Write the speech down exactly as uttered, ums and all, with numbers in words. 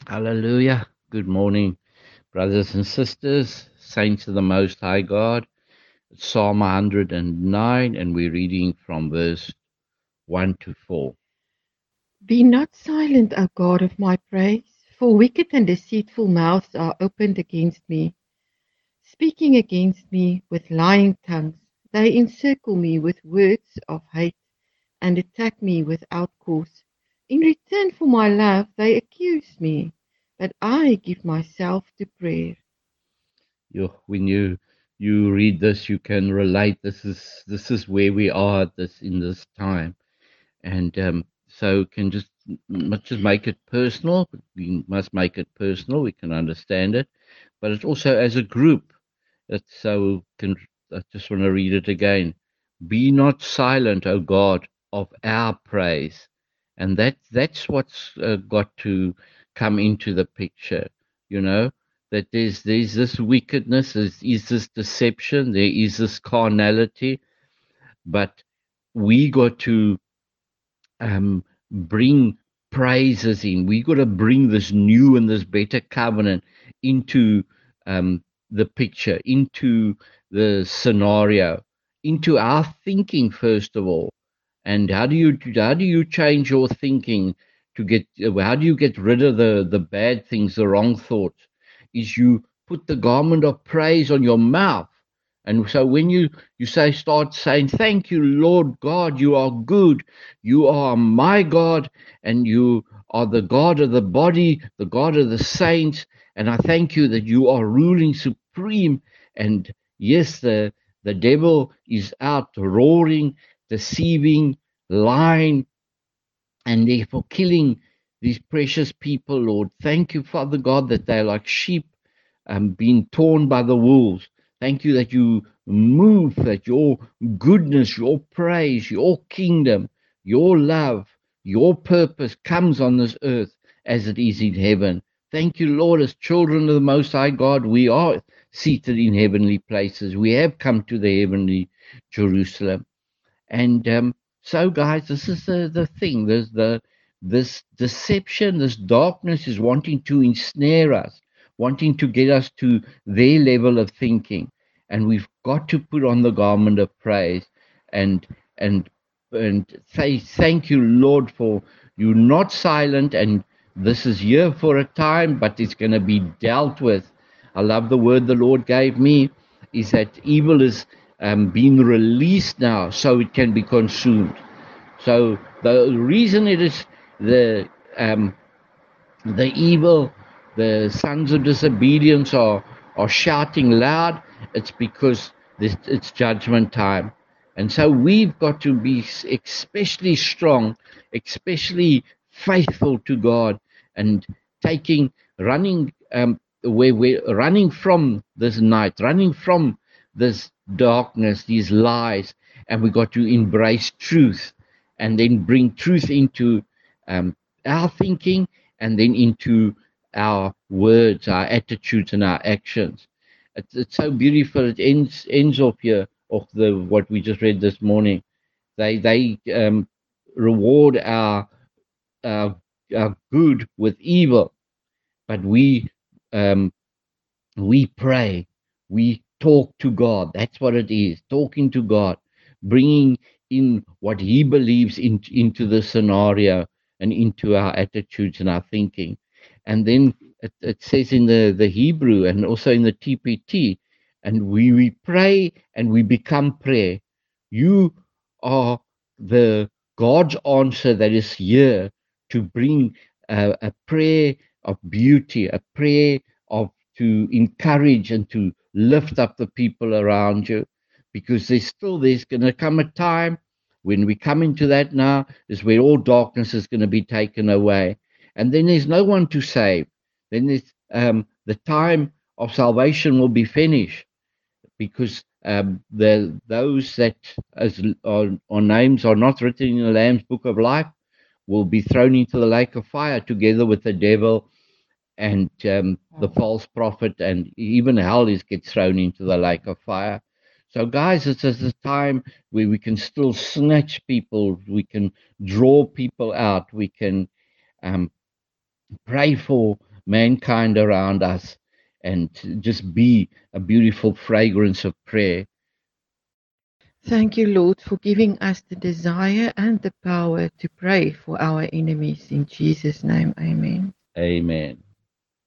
Hallelujah. Good morning, brothers and sisters, saints of the Most High God. It's Psalm one hundred nine, and we're reading from verse one to four. Be not silent, O God of my praise, for wicked and deceitful mouths are opened against me. Speaking against me with lying tongues, they encircle me with words of hate and attack me without cause. In return for my love, they accuse me, but I give myself to prayer. You, when you you read this, you can relate. This is this is where we are at this in this time, and um, so can just must just make it personal. We must make it personal. We can understand it, but it's also as a group. It's so can I just want to read it again. Be not silent, O God, of our praise, and that that's what's uh, got to come into the picture. You know that there's there's this wickedness, there's is this deception, there is this carnality, but we got to um, bring praises in. We got to bring this new and this better covenant into um, the picture, into the scenario, into our thinking first of all. And how do you how do you change your thinking to get? How do you get rid of the the bad things, the wrong thoughts? Is you put the garment of praise on your mouth, and so when you you say start saying, "Thank you, Lord God, you are good. You are my God, and you are the God of the body, the God of the saints. And I thank you that you are ruling supreme. And yes, the, the devil is out roaring, deceiving, lying, and therefore killing these precious people, Lord. Thank you, Father God, that they're like sheep um, being torn by the wolves. Thank you that you move, that your goodness, your praise, your kingdom, your love, your purpose comes on this earth as it is in heaven. Thank you, Lord, as children of the Most High God, we are seated in heavenly places. We have come to the heavenly Jerusalem. And um, so, guys, this is the, the thing. There's the this deception, this darkness is wanting to ensnare us, wanting to get us to their level of thinking. And we've got to put on the garment of praise and and and say thank you, Lord, for you not silent. And this is here for a time, but it's going to be dealt with. I love the word the Lord gave me is that evil is um, being released now so it can be consumed. So the reason it is the um, the evil, the sons of disobedience are are shouting loud, it's because this, it's judgment time. And so we've got to be especially strong, especially faithful to God, and taking, running, um, where we're running from this night, running from this darkness, these lies, and we got to embrace truth and then bring truth into um, our thinking and then into our words, our attitudes, and our actions. It's, it's so beautiful. It ends ends off here of the what we just read this morning. They they um, reward our, our our good with evil, but we um, we pray, we talk to God. That's what it is, talking to God, bringing in what He believes in, into the scenario and into our attitudes and our thinking. And then it, it says in the, the Hebrew and also in the T P T, and we, we pray and we become prayer. You are the God's answer that is here to bring a, a prayer of beauty, a prayer of to encourage and to lift up the people around you, because there's still there's going to come a time when we come into that now is where all darkness is going to be taken away, and then there's no one to save. Then there's um, the time of salvation will be finished, because um, the those that as are, are names are not written in the Lamb's book of life will be thrown into the lake of fire together with the devil and um, the false prophet, and even hell is gets thrown into the lake of fire. So, guys, it's a time where we can still snatch people, we can draw people out, we can um, pray for mankind around us, and just be a beautiful fragrance of prayer. Thank you, Lord, for giving us the desire and the power to pray for our enemies. In Jesus' name, amen. Amen.